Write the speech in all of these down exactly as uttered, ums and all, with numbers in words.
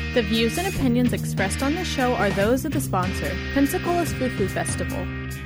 The views and opinions expressed on the show are those of the sponsor, Pensacola's Foo-Foo Festival.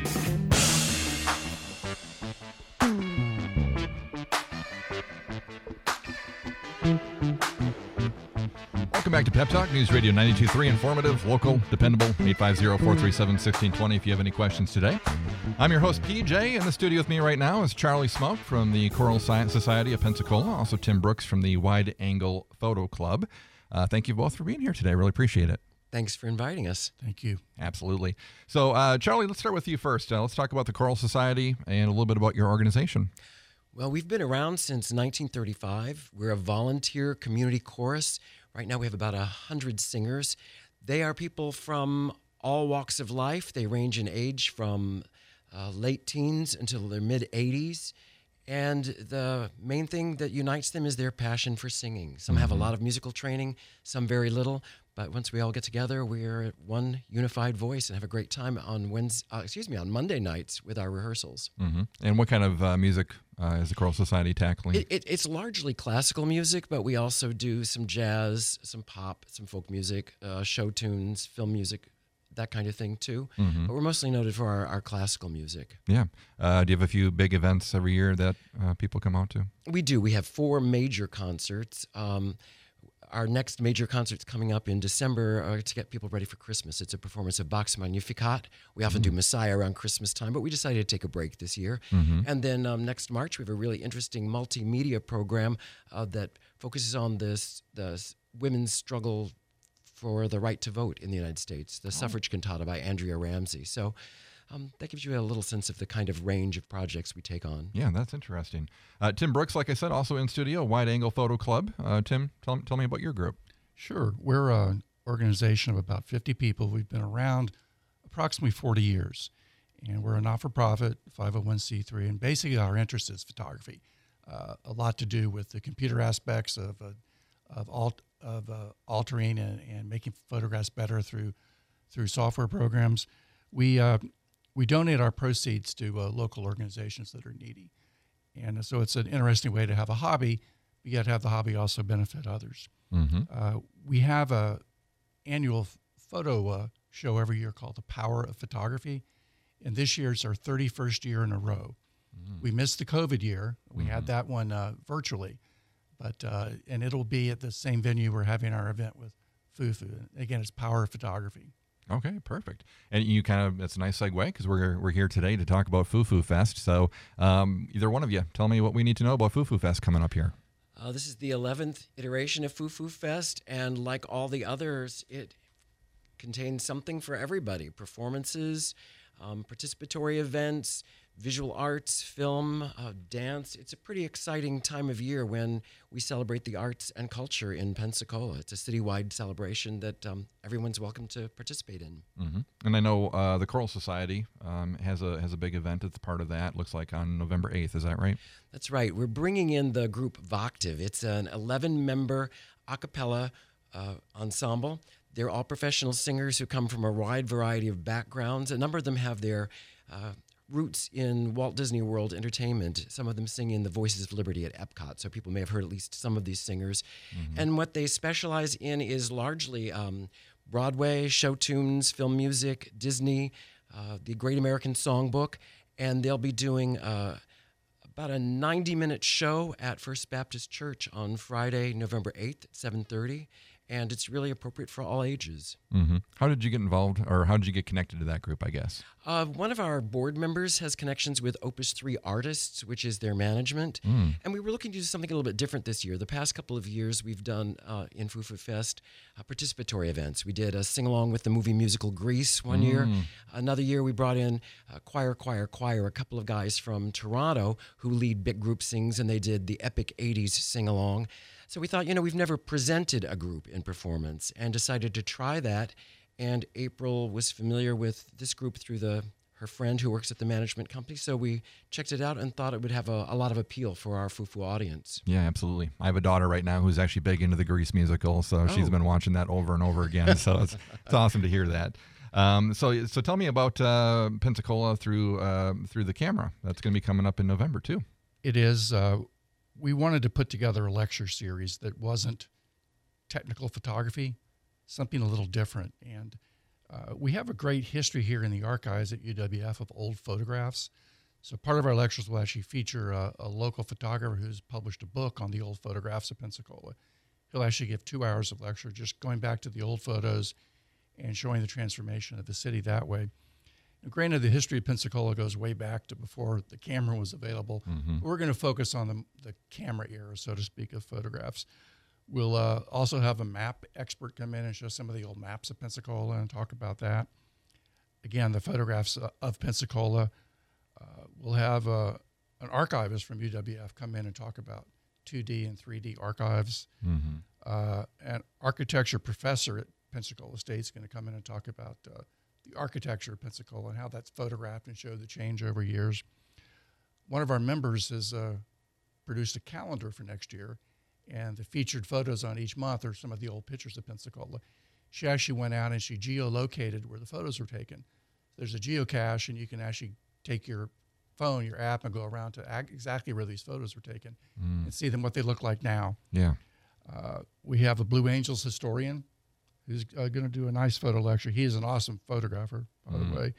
Welcome back to Pep Talk, News Radio ninety-two point three, informative, local, dependable, eight five zero, four three seven, one six two zero if you have any questions today. I'm your host, P J. In the studio with me right now is Charlie Smoke from the Choral Science Society of Pensacola, also Tim Brooks from the Wide Angle Photo Club. Uh, thank you both for being here today. Really appreciate it. Thanks for inviting us. Thank you. Absolutely. So, uh, Charlie, let's start with you first. Uh, let's talk about the Choral Society and a little bit about your organization. Well, we've been around since nineteen thirty-five. We're a volunteer community chorus. Right now we have about one hundred singers. They are people from all walks of life. They range in age from uh, late teens until their mid-eighties. And the main thing that unites them is their passion for singing. Some mm-hmm. have a lot of musical training, some very little. But once we all get together, we're one unified voice and have a great time on Wednesday, uh, excuse me, on Monday nights with our rehearsals. Mm-hmm. And what kind of uh, music uh, is the Choral Society tackling? It, it, it's largely classical music, but we also do some jazz, some pop, some folk music, uh, show tunes, film music, that kind of thing too. Mm-hmm. But we're mostly noted for our, our classical music. Yeah. Uh, do you have a few big events every year that uh, people come out to? We do. We have four major concerts. Um, Our next major concert's coming up in December uh, to get people ready for Christmas. It's a performance of Bach's Magnificat. We often mm-hmm. do Messiah around Christmas time, but we decided to take a break this year. Mm-hmm. And then um, next March, we have a really interesting multimedia program uh, that focuses on this the women's struggle for the right to vote in the United States, the oh. suffrage cantata by Andrea Ramsey. So Um, that gives you a little sense of the kind of range of projects we take on. Yeah, that's interesting. Uh, Tim Brooks, like I said, also in studio, Wide Angle Photo Club. Uh, Tim, tell, tell me about your group. Sure. We're an organization of about fifty people. We've been around approximately forty years, and we're a not-for-profit five oh one c three, and basically our interest is photography. Uh, a lot to do with the computer aspects of uh, of, alt, of uh, altering and, and making photographs better through through software programs. We uh, We donate our proceeds to uh, local organizations that are needy. And so it's an interesting way to have a hobby, but yet have the hobby also benefit others. Mm-hmm. Uh, we have a annual f- photo uh, show every year called The Power of Photography. And this year is our thirty-first year in a row. Mm-hmm. We missed the COVID year. We mm-hmm. had that one uh, virtually. but uh, And it'll be at the same venue we're having our event with Foo-Foo. Again, it's Power of Photography. Okay, perfect. And you kind of, that's a nice segue because we're we're here today to talk about Foo-Foo Fest. So um, either one of you, tell me what we need to know about Foo-Foo Fest coming up here. Uh, this is the eleventh iteration of Foo-Foo Fest, and like all the others, it contains something for everybody. Performances, um, participatory events, visual arts, film, uh, dance. It's a pretty exciting time of year when we celebrate the arts and culture in Pensacola. It's a citywide celebration that um, everyone's welcome to participate in. Mm-hmm. And I know uh, the Choral Society um, has a has a big event that's part of that. Looks like on November eighth. Is that right? That's right. We're bringing in the group Voctiv. It's an eleven-member a cappella uh, ensemble. They're all professional singers who come from a wide variety of backgrounds. A number of them have their uh, roots in Walt Disney World Entertainment. Some of them sing in the Voices of Liberty at Epcot, so people may have heard at least some of these singers. Mm-hmm. And what they specialize in is largely um, Broadway, show tunes, film music, Disney, uh, the Great American Songbook, and they'll be doing uh, about a ninety-minute show at First Baptist Church on Friday, November eighth at seven thirty. And it's really appropriate for all ages. Mm-hmm. How did you get involved, or how did you get connected to that group, I guess? Uh, one of our board members has connections with Opus three Artists, which is their management. Mm. And we were looking to do something a little bit different this year. The past couple of years, we've done uh, in Foo-Foo Fest uh, participatory events. We did a sing-along with the movie musical Grease one mm. year. Another year, we brought in uh, Choir, Choir, Choir, a couple of guys from Toronto who lead big group sings, and they did the epic eighties sing-along. So we thought, you know, we've never presented a group in performance and decided to try that. And April was familiar with this group through the her friend who works at the management company. So we checked it out and thought it would have a, a lot of appeal for our Foo-Foo audience. Yeah, absolutely. I have a daughter right now who's actually big into the Grease musical, so oh. she's been watching that over and over again. So it's it's awesome to hear that. Um, so so tell me about uh, Pensacola through uh, through the camera. That's going to be coming up in November too. It is. Uh, we wanted to put together a lecture series that wasn't technical photography, something a little different. And uh, we have a great history here in the archives at U W F of old photographs. So part of our lectures will actually feature a, a local photographer who's published a book on the old photographs of Pensacola. He'll actually give two hours of lecture just going back to the old photos and showing the transformation of the city that way. Now, granted, the history of Pensacola goes way back to before the camera was available. Mm-hmm. We're going to focus on the, the camera era, so to speak, of photographs. We'll uh, also have a map expert come in and show some of the old maps of Pensacola and talk about that. Again, the photographs uh, of Pensacola. Uh, we'll have uh, an archivist from U W F come in and talk about two D and three D archives. Mm-hmm. Uh, an architecture professor at Pensacola State is going to come in and talk about uh, the architecture of Pensacola and how that's photographed and show the change over years. One of our members has uh, produced a calendar for next year, and the featured photos on each month are some of the old pictures of Pensacola. She actually went out and she geolocated where the photos were taken. There's a geocache, and you can actually take your phone, your app, and go around to ag- exactly where these photos were taken mm. and see them, what they look like now. Yeah. Uh, we have a Blue Angels historian who's uh, going to do a nice photo lecture. He is an awesome photographer, by mm. the way.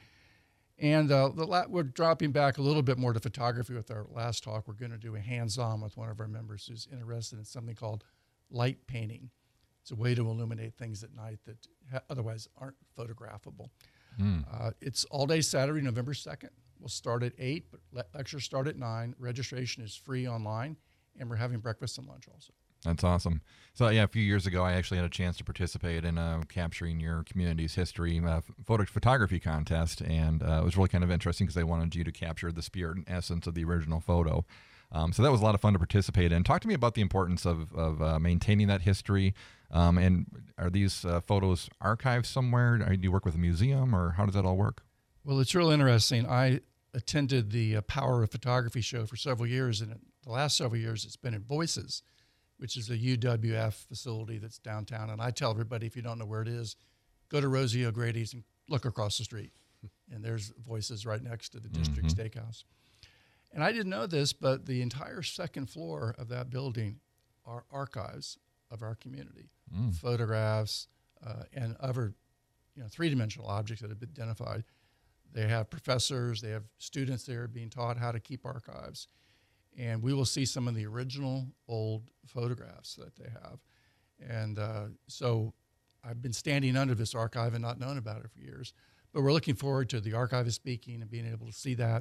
And uh, the la- we're dropping back a little bit more to photography with our last talk. We're going to do a hands-on with one of our members who's interested in something called light painting. It's a way to illuminate things at night that ha- otherwise aren't photographable. Mm. Uh, it's all day Saturday, November second. We'll start at eight, but le- lectures start at nine. Registration is free online, and we're having breakfast and lunch also. That's awesome. So, yeah, a few years ago, I actually had a chance to participate in uh, capturing your community's history uh, photo photography contest, and uh, it was really kind of interesting because they wanted you to capture the spirit and essence of the original photo. Um, so that was a lot of fun to participate in. Talk to me about the importance of, of uh, maintaining that history, um, and are these uh, photos archived somewhere? Do you work with a museum, or how does that all work? Well, it's real interesting. I attended the uh, Power of Photography show for several years, and the last several years it's been at Voices, which is a U W F facility that's downtown. And I tell everybody, if you don't know where it is, go to Rosie O'Grady's and look across the street. And there's Voices right next to the District mm-hmm. Steakhouse. And I didn't know this, but the entire second floor of that building are archives of our community, mm. photographs uh, and other you know, three-dimensional objects that have been identified. They have professors, they have students there being taught how to keep archives. And we will see some of the original old photographs that they have. And uh, so I've been standing under this archive and not known about it for years. But we're looking forward to the archivist speaking and being able to see that.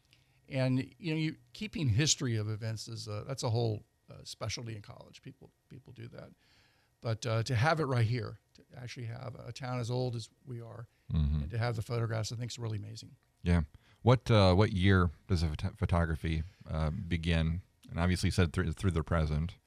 And you know, you, keeping history of events is a, that's a whole uh, specialty in college. People people do that. But uh, to have it right here, to actually have a town as old as we are, mm-hmm. and to have the photographs, I think is really amazing. Yeah. What uh, what year does the phot- photography uh, begin? And obviously, you said through, through the present.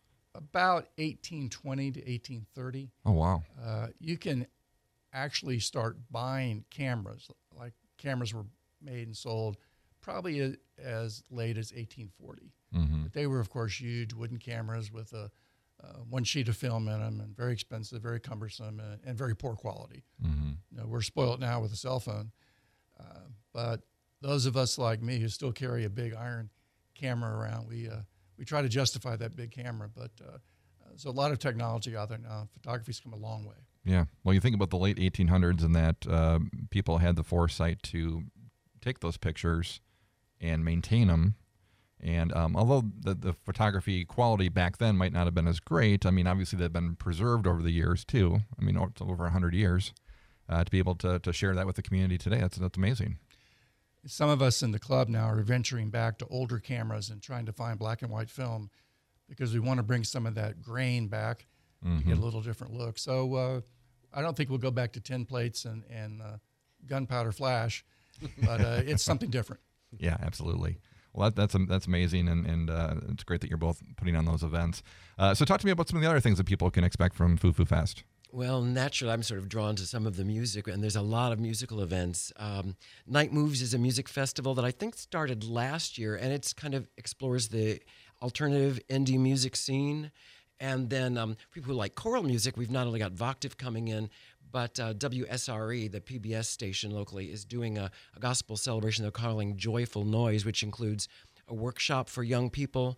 About eighteen twenty to eighteen thirty. Oh, wow. Uh, you can actually start buying cameras, like cameras were made and sold probably a, as late as eighteen forty. Mm-hmm. But they were, of course, huge wooden cameras with a uh, one sheet of film in them, and very expensive, very cumbersome, and, and very poor quality. Mm-hmm. You know, we're spoiled now with a cell phone. Uh, but those of us like me who still carry a big iron camera around, we uh, we try to justify that big camera. But uh, there's a lot of technology out there now. Photography's come a long way. Yeah. Well, you think about the late eighteen hundreds and that uh, people had the foresight to take those pictures and maintain them. And um, although the, the photography quality back then might not have been as great, I mean, obviously they've been preserved over the years too. I mean, it's over one hundred years. Uh, to be able to, to share that with the community today, that's that's amazing. Some of us in the club now are venturing back to older cameras and trying to find black and white film because we want to bring some of that grain back mm-hmm. to get a little different look. So uh, I don't think we'll go back to tin plates and, and uh, gunpowder flash, but uh, it's something different. Yeah, absolutely. Well, that, that's that's amazing, and, and uh, it's great that you're both putting on those events. Uh, so talk to me about some of the other things that people can expect from Foo Foo Fest. Well, naturally, I'm sort of drawn to some of the music, and there's a lot of musical events. Um, Night Moves is a music festival that I think started last year, and it's kind of explores the alternative indie music scene. And then um, for people who like choral music, we've not only got Voctiv coming in, but uh, W S R E, the P B S station locally, is doing a, a gospel celebration they're calling Joyful Noise, which includes a workshop for young people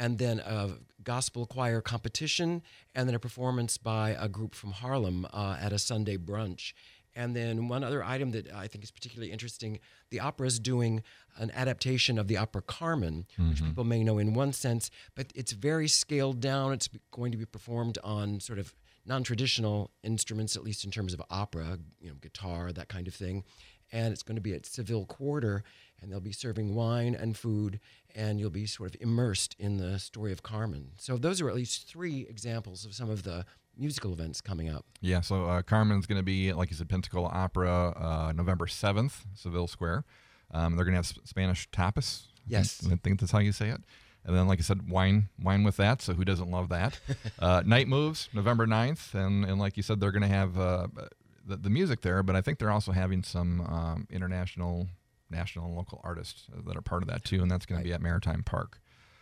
and then a gospel choir competition, and then a performance by a group from Harlem uh, at a Sunday brunch. And then one other item that I think is particularly interesting, the opera is doing an adaptation of the opera Carmen, mm-hmm. which people may know in one sense, but it's very scaled down. It's going to be performed on sort of non-traditional instruments, at least in terms of opera, you know, guitar, that kind of thing. And it's going to be at Seville Quarter, and they'll be serving wine and food, and you'll be sort of immersed in the story of Carmen. So those are at least three examples of some of the musical events coming up. Yeah, so uh, Carmen's going to be, like you said, Pensacola Opera, uh, November seventh, Seville Square. Um, they're going to have sp- Spanish tapas. Yes. I think, I think that's how you say it. And then, like I said, wine wine with that, so who doesn't love that? uh, Night Moves, November ninth, and, and like you said, they're going to have uh, the, the music there, but I think they're also having some um, international, national, and local artists that are part of that too, and that's going Right. to be at Maritime Park.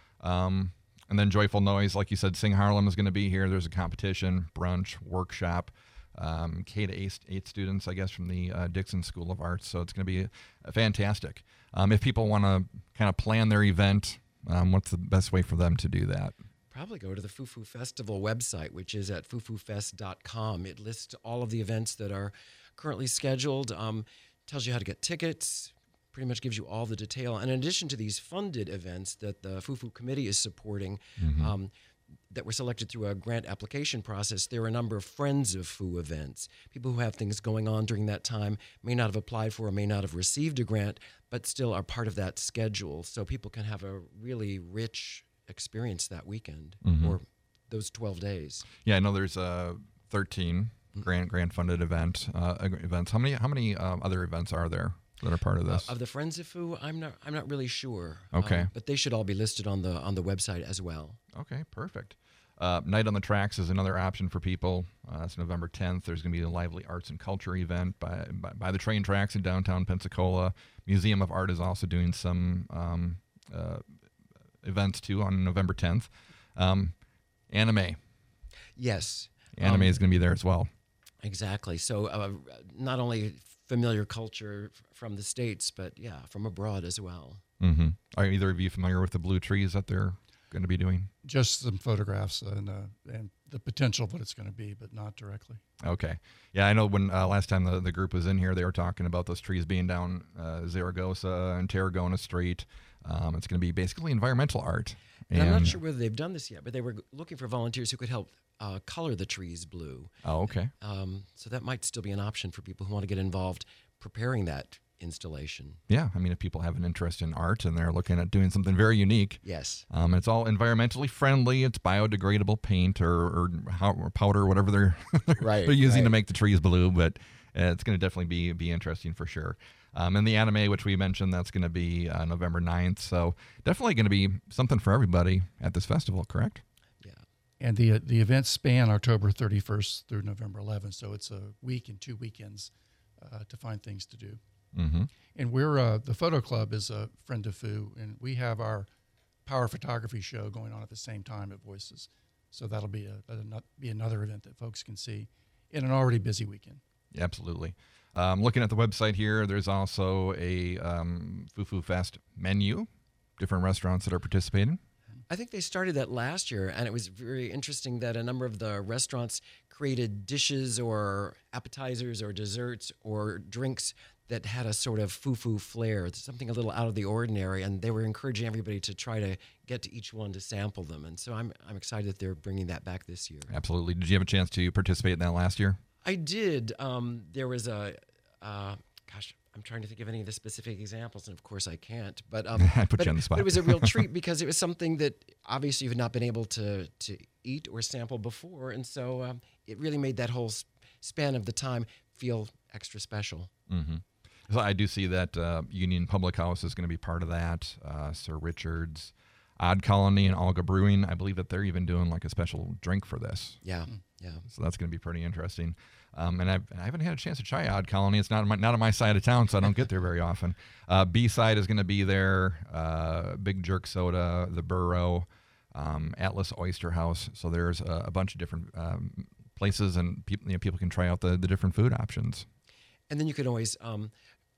Um, and then Joyful Noise, like you said, Sing Harlem is going to be here. There's a competition, brunch, workshop, um, K to eight, eight students, I guess, from the uh, Dixon School of Arts. So it's going to be uh, fantastic. Um, if people want to kind of plan their event, um, what's the best way for them to do that? Probably go to the Fufu Festival website, which is at fufu fest dot com. It lists all of the events that are currently scheduled, um, tells you how to get tickets, pretty much gives you all the detail. And in addition to these funded events that the Fufu Committee is supporting, mm-hmm. um, that were selected through a grant application process, there are a number of Friends of Fu events. People who have things going on during that time may not have applied for or may not have received a grant, but still are part of that schedule. So people can have a really rich experience that weekend mm-hmm. or those twelve days. Yeah, I know there's uh, thirteen grant grant funded event uh, events. How many how many uh, other events are there that are part of this? Uh, of the Friends of Fu, I'm not I'm not really sure. Okay, um, but they should all be listed on the on the website as well. Okay, perfect. Uh, Night on the Tracks is another option for people. Uh, it's November tenth. There's going to be a lively arts and culture event by, by by the train tracks in downtown Pensacola. Museum of Art is also doing some um, uh, events too on November tenth. Um, anime. Yes. Anime um, is going to be there as well. Exactly. So uh, not only familiar culture f- from the States, but yeah, from abroad as well. Mm-hmm. Are either of you familiar with the Blue Trees that they're going to be doing? Just some photographs and uh, and the potential of what it's going to be, but not directly. Okay. Yeah, I know when uh, last time the, the group was in here, they were talking about those trees being down uh, Zaragoza and Tarragona Street. Um, it's going to be basically environmental art. And, and I'm not sure whether they've done this yet, but they were looking for volunteers who could help uh, color the trees blue. Oh, okay. Um, so that might still be an option for people who want to get involved preparing that installation. Yeah, I mean, if people have an interest in art and they're looking at doing something very unique. Yes. Um, it's all environmentally friendly. It's biodegradable paint or, or, how, or powder, whatever they're, right, they're using right. to make the trees blue, but uh, it's going to definitely be be interesting for sure. Um, and the anime, which we mentioned, that's going to be uh, November ninth. So definitely going to be something for everybody at this festival, correct? Yeah. And the the events span October thirty-first through November eleventh, so it's a week and two weekends uh, to find things to do. Mm-hmm. And we're uh, the Photo Club is a Friend of Fu, and we have our power photography show going on at the same time at Voices. So that'll be a, a be another event that folks can see in an already busy weekend. Yeah, absolutely. Um, looking at the website here, there's also a um, Fufu Fest menu, different restaurants that are participating. I think they started that last year, and it was very interesting that a number of the restaurants created dishes or appetizers or desserts or drinks that had a sort of fufu flair, something a little out of the ordinary, and they were encouraging everybody to try to get to each one to sample them. And so I'm I'm excited that they're bringing that back this year. Absolutely. Did you have a chance to participate in that last year? I did. Um, there was a, uh, gosh, I'm trying to think of any of the specific examples, and of course I can't. But um, I put but, you on the spot. But it was a real treat because it was something that obviously you've not been able to to eat or sample before, and so um, it really made that whole span of the time feel extra special. Mm-hmm. So I do see that uh, Union Public House is going to be part of that. Uh, Sir Richard's, Odd Colony, and Olga Brewing. I believe that they're even doing like a special drink for this. Yeah, yeah. So that's going to be pretty interesting. Um, and I've, I haven't had a chance to try Odd Colony. It's not on my, not on my side of town, so I don't get there very often. Uh, B-side is going to be there. Uh, Big Jerk Soda, The Burrow, um, Atlas Oyster House. So there's a, a bunch of different um, places, and people you know, people can try out the, the different food options. And then you can always um,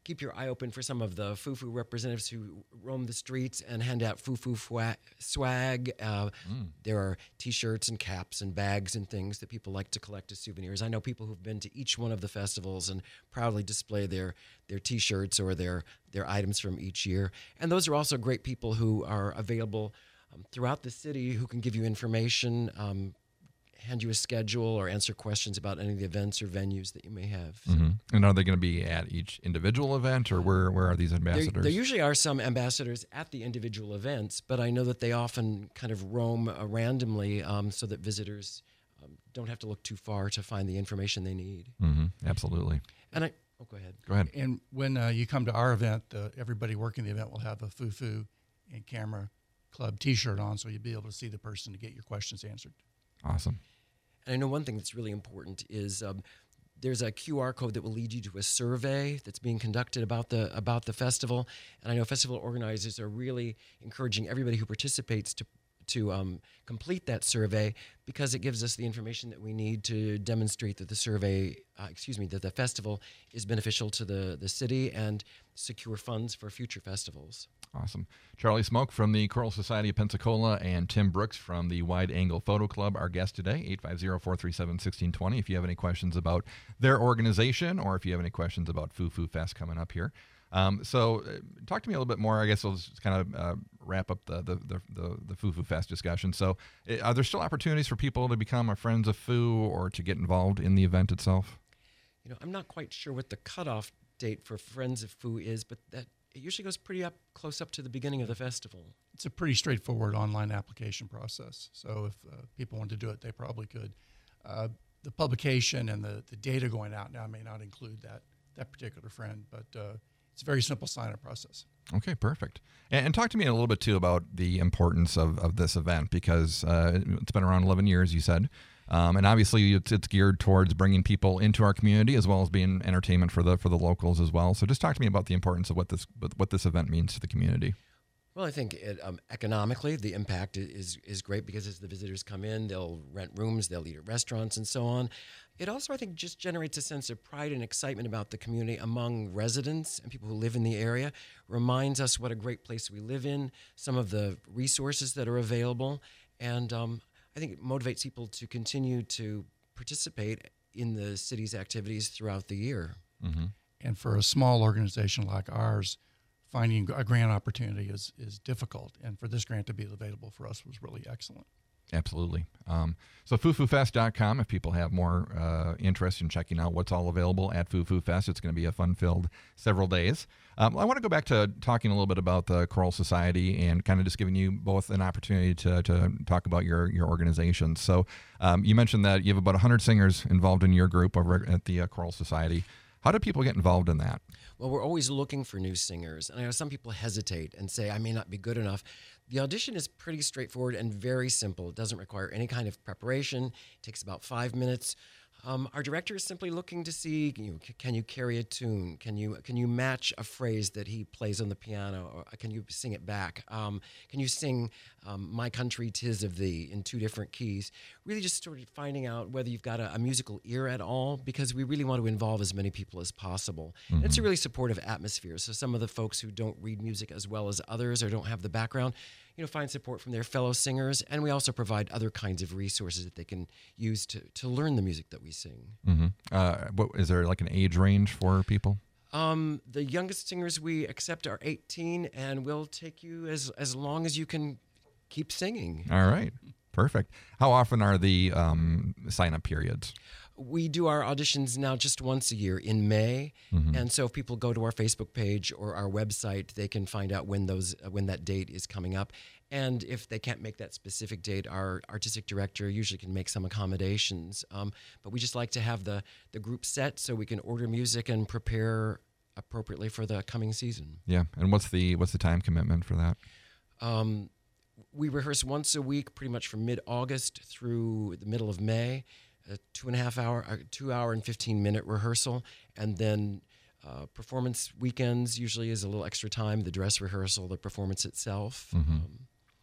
keep your eye open for some of the foo-foo representatives who roam the streets and hand out foo-foo fwa- swag. Uh, mm. There are T-shirts and caps and bags and things that people like to collect as souvenirs. I know people who've been to each one of the festivals and proudly display their their T-shirts or their their items from each year. And those are also great people who are available um, throughout the city who can give you information, um, hand you a schedule, or answer questions about any of the events or venues that you may have. So. Mm-hmm. And are they going to be at each individual event, or where, where are these ambassadors? There, there usually are some ambassadors at the individual events, but I know that they often kind of roam uh, randomly um, so that visitors um, don't have to look too far to find the information they need. Mm-hmm. Absolutely. And I, oh, go ahead. Go ahead. And when uh, you come to our event, uh, everybody working the event will have a Foo-Foo and Camera Club T-shirt on, so you'll be able to see the person to get your questions answered. Awesome. And I know one thing that's really important is um, there's a Q R code that will lead you to a survey that's being conducted about the about the festival. And I know festival organizers are really encouraging everybody who participates to to um, complete that survey, because it gives us the information that we need to demonstrate that the survey, uh, excuse me, that the festival is beneficial to the, the city and secure funds for future festivals. Awesome. Charlie Smoke from the Choral Society of Pensacola and Tim Brooks from the Wide Angle Photo Club, our guest today, eight five zero, four three seven, one six two zero. If you have any questions about their organization, or if you have any questions about Foo Foo Fest coming up here. Um, so uh, talk to me a little bit more. I guess we'll just kind of uh, wrap up the the, the, the the Foo Foo Fest discussion. So uh, are there still opportunities for people to become a Friends of Foo or to get involved in the event itself? You know, I'm not quite sure what the cutoff date for Friends of Foo is, but that it usually goes pretty up close up to the beginning of the festival. It's a pretty straightforward online application process. So if uh, people want to do it, they probably could. Uh, the publication and the, the data going out now may not include that that particular friend, but uh, it's a very simple sign-up process. Okay, perfect. And, and talk to me a little bit, too, about the importance of, of this event, because uh, it's been around eleven years, you said. Um, and obviously, it's, it's geared towards bringing people into our community as well as being entertainment for the for the locals as well. So just talk to me about the importance of what this what this event means to the community. Well, I think it, um, economically, the impact is is great, because as the visitors come in, they'll rent rooms, they'll eat at restaurants, and so on. It also, I think, just generates a sense of pride and excitement about the community among residents and people who live in the area. Reminds us what a great place we live in, some of the resources that are available, and um, I think it motivates people to continue to participate in the city's activities throughout the year. Mm-hmm. And for a small organization like ours, finding a grant opportunity is, is difficult. And for this grant to be available for us was really excellent. Absolutely. Um, so foo foo fest dot com, if people have more uh, interest in checking out what's all available at Foo Foo Fest. It's going to be a fun-filled several days. Um, I want to go back to talking a little bit about the Choral Society and kind of just giving you both an opportunity to, to talk about your, your organization. So um, you mentioned that you have about one hundred singers involved in your group over at the uh, Choral Society. How do people get involved in that? Well, we're always looking for new singers. And I know some people hesitate and say, I may not be good enough. The audition is pretty straightforward and very simple. It doesn't require any kind of preparation. It takes about five minutes. Um, our director is simply looking to see, you know, c- can you carry a tune? Can you can you match a phrase that he plays on the piano? Or can you sing it back? Um, can you sing um, My Country 'Tis of Thee in two different keys? Really just sort of finding out whether you've got a, a musical ear at all, because we really want to involve as many people as possible. Mm-hmm. And it's a really supportive atmosphere. So some of the folks who don't read music as well as others or don't have the background, you know, find support from their fellow singers, and we also provide other kinds of resources that they can use to, to learn the music that we sing. Mm-hmm. Uh, what, is there like an age range for people? Um, the youngest singers we accept are eighteen, and we'll take you as as long as you can keep singing. All right, perfect. How often are the um, sign-up periods? We do our auditions now just once a year in May, mm-hmm. and so if people go to our Facebook page or our website, they can find out when those uh, when that date is coming up. And if they can't make that specific date, our artistic director usually can make some accommodations. Um, but we just like to have the the group set so we can order music and prepare appropriately for the coming season. Yeah, and what's the what's the time commitment for that? Um, we rehearse once a week, pretty much from mid-August through the middle of May. A two and a half hour, a two hour and fifteen minute rehearsal, and then uh, performance weekends usually is a little extra time. The dress rehearsal, the performance itself. Mm-hmm. Um,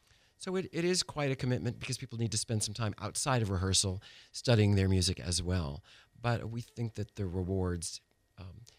so it, it is quite a commitment, because people need to spend some time outside of rehearsal studying their music as well. But we think that the rewards um,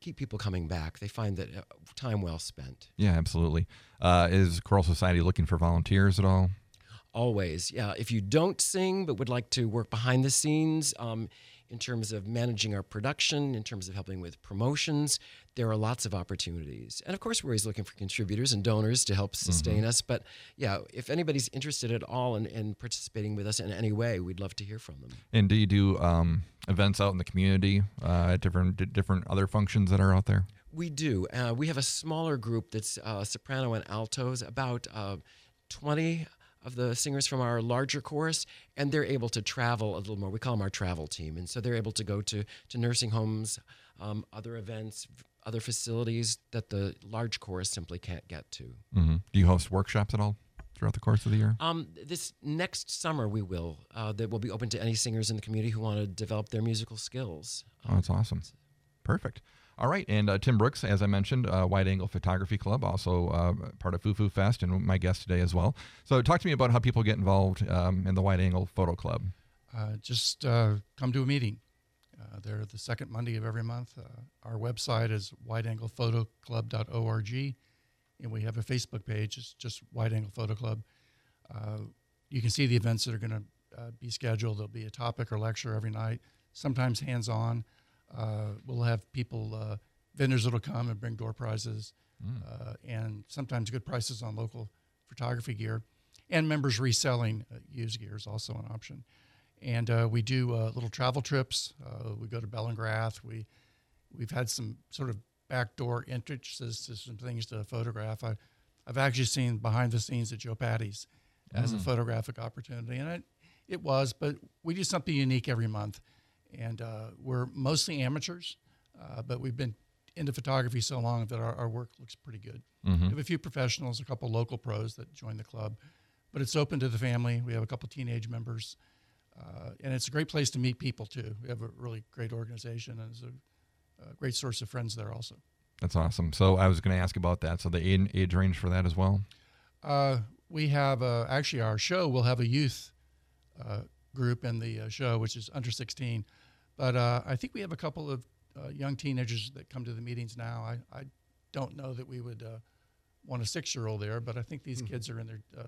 keep people coming back. They find that uh, time well spent. Yeah, absolutely. Uh, is Choral Society looking for volunteers at all? Always, yeah. If you don't sing but would like to work behind the scenes um, in terms of managing our production, in terms of helping with promotions, there are lots of opportunities. And of course, we're always looking for contributors and donors to help sustain mm-hmm. us. But yeah, if anybody's interested at all in, in participating with us in any way, we'd love to hear from them. And do you do um, events out in the community uh, at different different other functions that are out there? We do. Uh, we have a smaller group that's uh, soprano and altos, about uh, twenty of the singers from our larger chorus, and they're able to travel a little more. We call them our travel team. And so they're able to go to, to nursing homes, um, other events, other facilities that the large chorus simply can't get to. Mm-hmm. Do you host workshops at all throughout the course of the year? Um, this next summer we will. Uh, that will be open to any singers in the community who want to develop their musical skills. Oh, that's awesome. Perfect. All right, and uh, Tim Brooks, as I mentioned, uh, Wide Angle Photography Club, also uh, part of Foo Foo Fest, and my guest today as well. So talk to me about how people get involved um, in the Wide Angle Photo Club. Uh, just uh, come to a meeting. Uh, they're the second Monday of every month. Uh, our website is wide angle photo club dot org, and we have a Facebook page. It's just Wide Angle Photo Club. Uh, you can see the events that are going to uh, be scheduled. There'll be a topic or lecture every night, sometimes hands-on. Uh, we'll have people, uh, vendors that'll come and bring door prizes, mm. uh, and sometimes good prices on local photography gear. And members reselling uh, used gear is also an option. And uh, we do uh, little travel trips. Uh, we go to Bellingrath. We, we've had some sort of backdoor entrances to some things to photograph. I, I've actually seen behind the scenes at Joe Patty's as mm. a photographic opportunity. And it, it was, but we do something unique every month. And uh, we're mostly amateurs, uh, but we've been into photography so long that our, our work looks pretty good. Mm-hmm. We have a few professionals, a couple local pros that join the club, but it's open to the family. We have a couple teenage members, uh, and it's a great place to meet people, too. We have a really great organization, and it's a, a great source of friends there also. That's awesome. So I was going to ask about that. So the age, age range for that as well? Uh, we have, uh, actually, our show will have a youth uh, group in the uh, show, which is under sixteen. But uh, I think we have a couple of uh, young teenagers that come to the meetings now. I, I don't know that we would uh, want a six-year-old there, but I think these mm-hmm. kids are in their uh,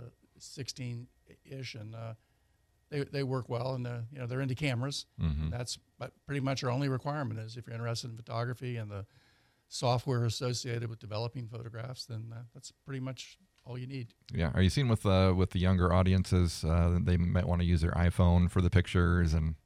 sixteen-ish, and uh, they they work well, and uh, you know they're into cameras. Mm-hmm. That's but pretty much our only requirement is if you're interested in photography and the software associated with developing photographs, then uh, that's pretty much all you need. Yeah. Are you seeing with uh, with the younger audiences, uh, they might want to use their iPhone for the pictures and?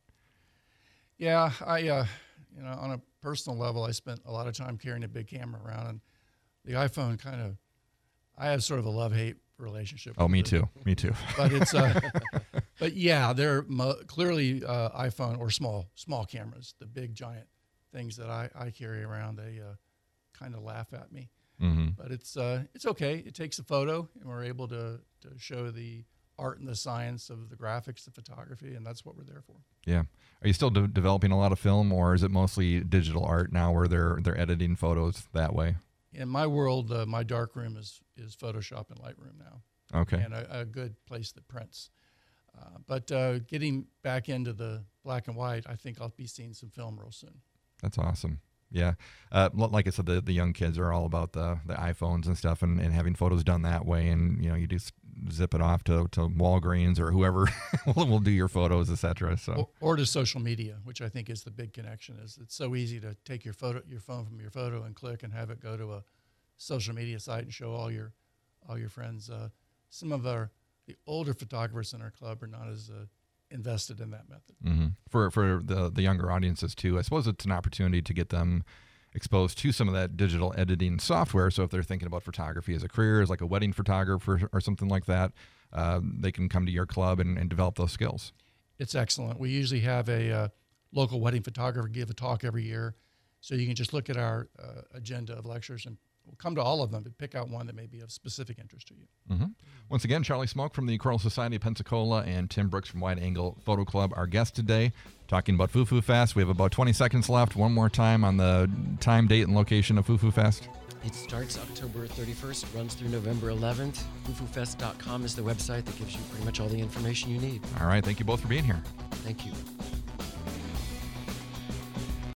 Yeah, I, uh, you know, on a personal level, I spent a lot of time carrying a big camera around, and the iPhone kind of, I have sort of a love-hate relationship. Oh, me it. too, me too. But it's, uh, but yeah, they're mo- clearly uh, iPhone or small, small cameras. The big giant things that I, I carry around, they uh, kind of laugh at me. Mm-hmm. But it's, uh, it's okay. It takes a photo, and we're able to to show the art and the science of the graphics, the photography, and that's what we're there for. Yeah. Are you still de- developing a lot of film, or is it mostly digital art now where they're they're editing photos that way? In my world, uh, my dark room is, is Photoshop and Lightroom now. Okay. And a, a good place that prints. Uh, but uh, getting back into the black and white, I think I'll be seeing some film real soon. That's awesome. Yeah. Uh, like I said, the, the young kids are all about the, the iPhones and stuff and, and having photos done that way. And, you know, you just zip it off to, to Walgreens or whoever will do your photos, et cetera. So. Or, or to social media, which I think is the big connection. Is it's so easy to take your photo, your phone from your photo and click and have it go to a social media site and show all your all your friends. Uh, some of our the older photographers in our club are not as uh, invested in that method. Mm-hmm. For for the the younger audiences too, I suppose it's an opportunity to get them exposed to some of that digital editing software. So if they're thinking about photography as a career, as like a wedding photographer or something like that, uh, they can come to your club and, and develop those skills. It's excellent. We usually have a uh, local wedding photographer give a talk every year, so you can just look at our uh, agenda of lectures and we'll come to all of them, but pick out one that may be of specific interest to you. Mm-hmm. Once again, Charlie Smoke from the Choral Society of Pensacola and Tim Brooks from Wide Angle Photo Club, our guest today, talking about Foo Foo Fest. We have about twenty seconds left. One more time on the time, date, and location of Foo Foo Fest. It starts October thirty-first, runs through November eleventh. foo foo fest dot com is the website that gives you pretty much all the information you need. All right. Thank you both for being here. Thank you.